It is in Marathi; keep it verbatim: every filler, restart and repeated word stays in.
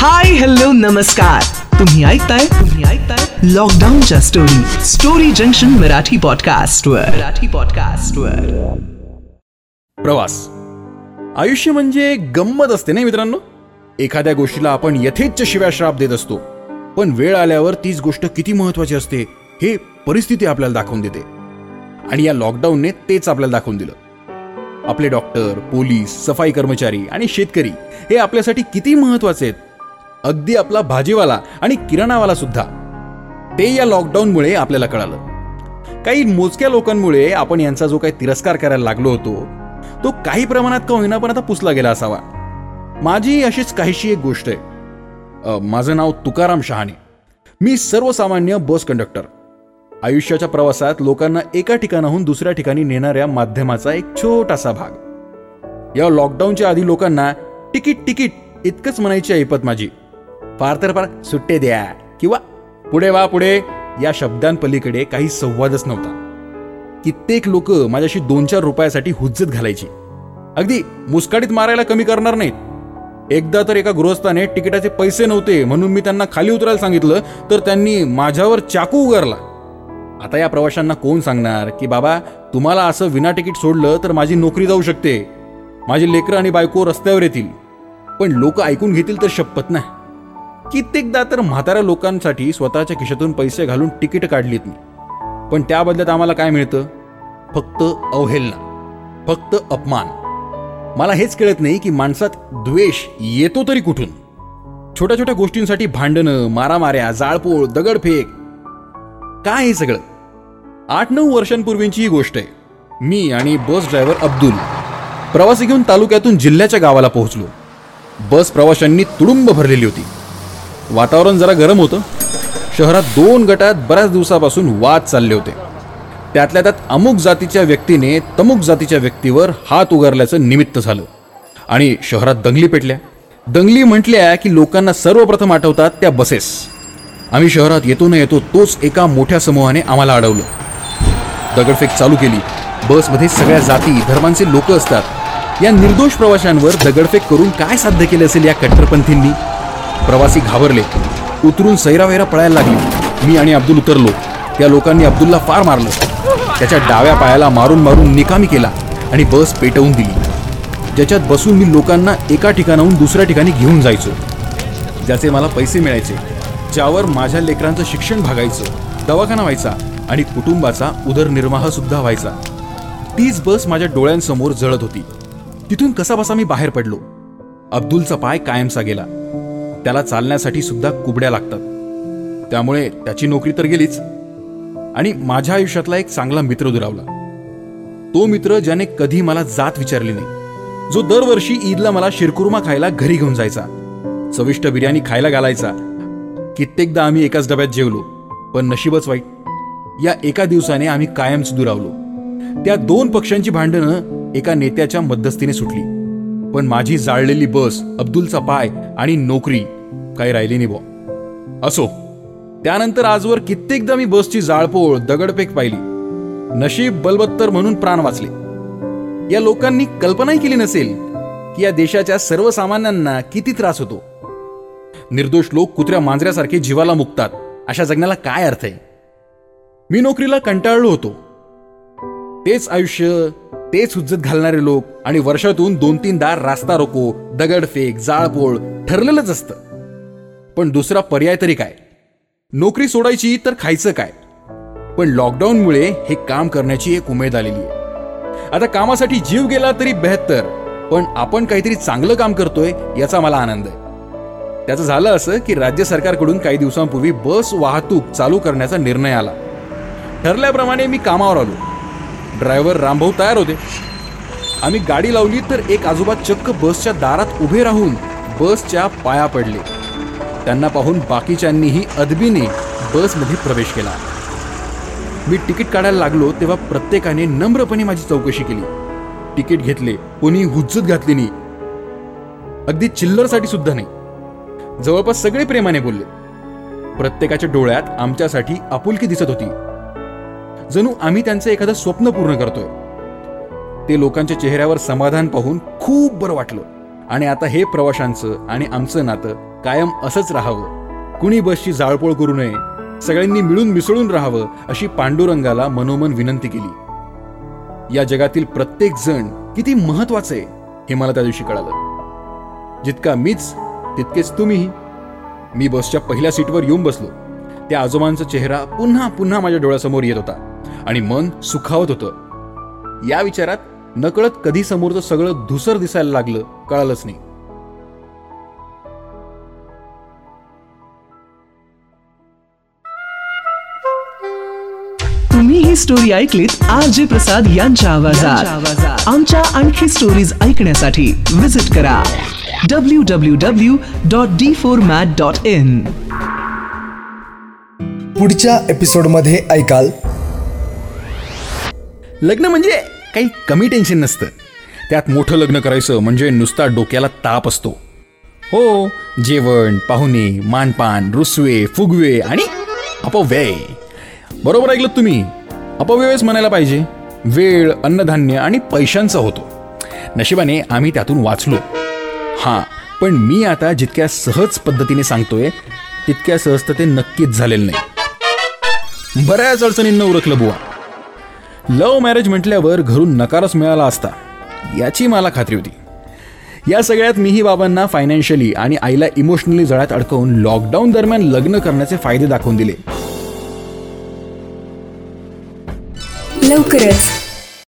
हाय हॅलो नमस्कार. तुम्ही ऐकताय तुम्ही ऐकताय लॉकडाऊनच्या story story junction Marathi podcast वर मराठी पॉडकास्ट वर प्रवास. आयुष्य म्हणजे गंमत असते ना मित्रांनो. एखाद्या गोष्टीला आपण यथेच्छ शिव्या श्राप देत असतो, पण वेळ आल्यावर तीच गोष्ट किती महत्वाची असते हे परिस्थिती आपल्याला दाखवून देते. आणि या लॉकडाऊनने तेच आपल्याला दाखवून दिलं. आपले डॉक्टर, पोलीस, सफाई कर्मचारी आणि शेतकरी हे आपल्यासाठी किती महत्वाचे आहेत. अगदी आपला भाजीवाला आणि किराणावाला सुद्धा. ते या लॉकडाऊनमुळे आपल्याला कळालं. काही मोजक्या लोकांमुळे आपण यांचा जो काही तिरस्कार करायला लागलो होतो तो काही प्रमाणात का होईना पण आता पुसला गेला असावा. माझी अशीच काहीशी एक गोष्ट आहे. माझं नाव तुकाराम शहाणे. मी सर्वसामान्य बस कंडक्टर. आयुष्याच्या प्रवासात लोकांना एका ठिकाणाहून दुसऱ्या ठिकाणी नेणाऱ्या माध्यमाचा एक छोटासा भाग. या लॉकडाऊनच्या आधी लोकांना तिकीट तिकीट इतकंच म्हणायची ऐपत माझी. फार तर फार सुट्टे द्या किंवा पुढे वा पुढे या शब्दांपलीकडे काही संवादच नव्हता. कित्येक लोक माझ्याशी दोन चार रुपयासाठी हुज्जत घालायची. अगदी मुस्काडीत मारायला कमी करणार नाहीत. एकदा तर एका गृहस्थाने तिकिटाचे पैसे नव्हते म्हणून मी त्यांना खाली उतरायला सांगितलं तर त्यांनी माझ्यावर चाकू उगारला. आता या प्रवाशांना कोण सांगणार की बाबा तुम्हाला असं विना तिकीट सोडलं तर माझी नोकरी जाऊ शकते, माझी लेकरं आणि बायको रस्त्यावर येतील. पण लोक ऐकून घेतील तर शपथ नाही. कित्येकदा तर म्हाताऱ्या लोकांसाठी स्वतःच्या खिशातून पैसे घालून तिकीट काढलीत मी. पण त्या बदल्यात आम्हाला काय मिळतं? फक्त अवहेलना, फक्त अपमान. मला हेच कळत नाही की माणसात द्वेष येतो तरी कुठून. छोट्या छोट्या गोष्टींसाठी भांडणं, मारामाऱ्या, जाळपोळ, दगडफेक, काय हे सगळं? आठ नऊ वर्षांपूर्वीची ही गोष्ट आहे. मी आणि बस ड्रायव्हर अब्दुल प्रवासी घेऊन तालुक्यातून जिल्ह्याच्या गावाला पोहोचलो. बस प्रवाशांनी तुडुंब भरलेली होती. वातावरण जरा गरम होतं. शहरात दोन गटात बऱ्याच दिवसापासून वाद चालले होते. त्यातल्या त्यात अमुक जातीच्या व्यक्तीने तमुक जातीच्या व्यक्तीवर हात उगारल्याचं निमित्त झालं आणि शहरात दंगली पेटल्या. दंगली म्हटल्या की लोकांना सर्वप्रथम आठवतात त्या बसेस. आम्ही शहरात येतो न येतो तोच एका मोठ्या समूहाने आम्हाला अडवलं. दगडफेक चालू केली. बसमध्ये सगळ्या जाती धर्मांचे लोक असतात. या निर्दोष प्रवाशांवर दगडफेक करून काय साध्य केलं असेल या कट्टरपंथींनी? प्रवासी घाबरले. उतरून सैरावैरा पळायला लागले. मी आणि अब्दुल उतरलो. त्या लोकांनी अब्दुलला फार मारलं. त्याच्या डाव्या पायाला मारून मारून निकामी केला आणि बस पेटवून दिली. ज्याच्यात बसून मी लोकांना एका ठिकाणाहून दुसऱ्या ठिकाणी घेऊन जायचो, ज्याचे मला पैसे मिळायचे, ज्यावर माझ्या लेकरांचं शिक्षण भागायचं, दवाखाना व्हायचा आणि कुटुंबाचा उदरनिर्वाह सुद्धा व्हायचा. तीच बस माझ्या डोळ्यांसमोर जळत होती. तिथून कसाबसा मी बाहेर पडलो. अब्दुलचा पाय कायमचा गेला. त्याला चालण्यासाठी सुद्धा कुबड्या लागतात. त्यामुळे त्याची नोकरी तर गेलीच आणि माझ्या आयुष्यातला एक चांगला मित्र दुरावला. तो मित्र ज्याने कधी मला जात विचारली नाही, जो दरवर्षी ईदला मला शिरकुर्मा खायला घरी घेऊन जायचा, चविष्ट बिर्याणी खायला घालायचा. कित्येकदा आम्ही एकाच डब्यात जेवलो, पण नशीबच वाईट. या एका दिवसाने आम्ही कायमच दुरावलो. त्या दोन पक्षांची भांडणं एका नेत्याच्या मध्यस्थीने सुटली. पण माझी जाळलेली बस, अब्दुलचा पाय आणि नोकरी काही राहिली नाही बुवा. असो, त्यानंतर आजवर कित्येकदा मी बसची जाळपोळ, दगडफेक पाहिली. नशीब बलबत्तर म्हणून प्राण वाचले. या लोकांनी कल्पनाही केली नसेल की या देशाच्या सर्वसामान्यांना किती त्रास होतो. निर्दोष लोक कुत्र्या मांजऱ्यासारखे जीवाला मुकतात. अशा जगण्याला काय अर्थ आहे? मी नोकरीला कंटाळलो होतो. तेच आयुष्य, तेच हुज्जत घालणारे लोक आणि वर्षातून दोन तीनदा रास्ता रोको, दगडफेक, जाळपोळ ठरलेलंच असतं. पण दुसरा पर्याय तरी काय? नोकरी सोडायची तर खायचं काय? पण लॉकडाऊनमुळे हे काम करण्याची एक उमेद आलेली आहे. आता कामासाठी जीव गेला तरी बेहत्तर, पण आपण काहीतरी चांगलं काम करतोय याचा मला आनंद आहे. त्याचं झालं असं की राज्य सरकारकडून काही दिवसांपूर्वी बस वाहतूक चालू करण्याचा निर्णय आला. ठरल्याप्रमाणे मी कामावर आलो. ड्रायव्हर रामभाऊ तयार होते. आम्ही गाडी लावली तर एक आजोबा चक्क बसच्या दारात उभे राहून बसच्या पाया पडले. त्यांना पाहून बाकीच्यांनीही अदबीने बसमध्ये प्रवेश केला. मी तिकीट काढायला लागलो तेव्हा प्रत्येकाने नम्रपणे माझी चौकशी केली. तिकीट घेतले, कोणी हुज्जत घातली नाही, अगदी चिल्लरसाठी सुद्धा नाही. जवळपास सगळे प्रेमाने बोलले. प्रत्येकाच्या डोळ्यात आमच्यासाठी आपुलकी दिसत होती, जणू आम्ही त्यांचं एखादं स्वप्न पूर्ण करतोय. ते लोकांच्या चेहऱ्यावर समाधान पाहून खूप बरं वाटलं आणि आता हे प्रवाशांचं आणि आमचं नातं कायम असंच राहावं, कुणी बसची जाळपोळ करू नये, सगळ्यांनी मिळून मिसळून राहावं अशी पांडुरंगाला मनोमन विनंती केली. या जगातील प्रत्येक जण किती महत्वाचं आहे हे मला त्या दिवशी कळालं. जितका मीच तितकेच तुम्हीही. मी बसच्या पहिल्या सीटवर येऊन बसलो. त्या आजोबांचा चेहरा पुन्हा पुन्हा माझ्या डोळ्यासमोर येत होता आणि मन सुखावत होतं. या विचारात नकळत कधी समोरचं सगळं धुसर दिसायला लागलं कळालंच नाही. तुम्ही ही स्टोरी ऐकलीत आर जे प्रसाद यांच्या आवाजात. आमच्या आणखी स्टोरीज ऐकण्यासाठी विजिट करा W W W dot D four mat dot in. पुढच्या एपिसोडमध्ये ऐकाल, लग्न म्हणजे काही कमी टेन्शन नसतं. त्यात मोठं लग्न करायचं म्हणजे नुसता डोक्याला ताप असतो. हो, जेवण, पाहुणे, मानपान, रुसवे, फुगवे आणि अपव्यय. बरोबर ऐकलं तुम्ही, अपव्ययच म्हणायला पाहिजे. वेळ, अन्नधान्य आणि पैशांचा होतो. नशिबाने आम्ही त्यातून वाचलो. हां, पण मी आता जितक्या सहज पद्धतीने सांगतोय तितक्या सहज तर ते नक्कीच झालेलं नाही. बऱ्याच अडचणींना उरकलं बुवा. लव्ह मॅरेज म्हटल्यावर घरून नकारच मिळाला असता याची मला खात्री होती. या सगळ्यात मीही बाबांना फायनान्शियली आणि आईला इमोशनली जळात अडकवून लॉकडाऊन दरम्यान लग्न करण्याचे फायदे दाखवून दिले. लवकरच